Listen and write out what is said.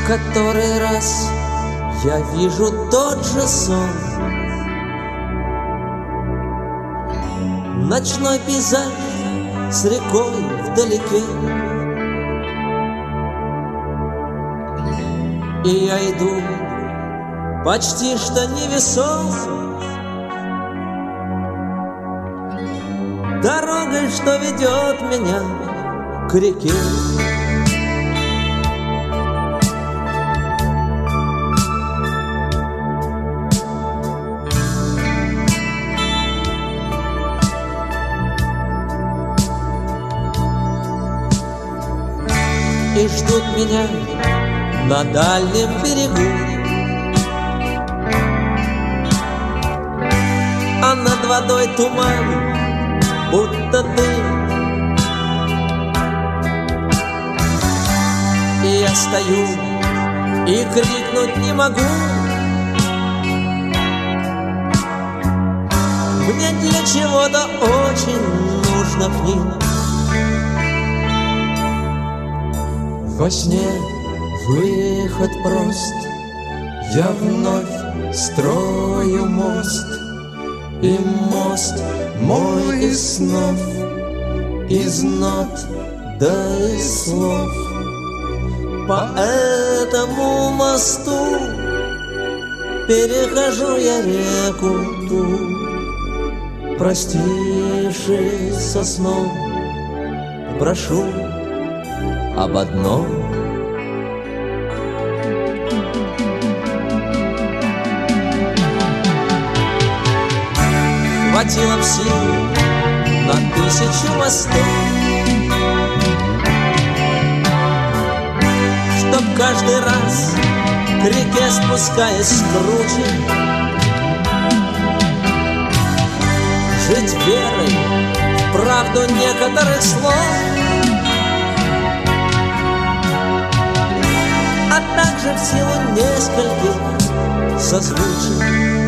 который раз я вижу тот же сон. Ночной пейзаж с рекой вдалеке, и я иду почти что невесом дорогой, что ведет меня к реке. И ждут меня на дальнем берегу, а над водой туман, будто дым. И я стою и крикнуть не могу. Мне для чего-то очень нужно к ним. Во сне выход прост, я вновь строю мост, и мост мой из снов, из нот да из слов. По этому мосту перехожу я реку ту, простившись со сном, прошу об одном. Хватило в силу на 1000 мостов, чтоб каждый раз к реке спускаясь круче, жить верой в правду некоторых слов, а также в силу нескольких созвучий.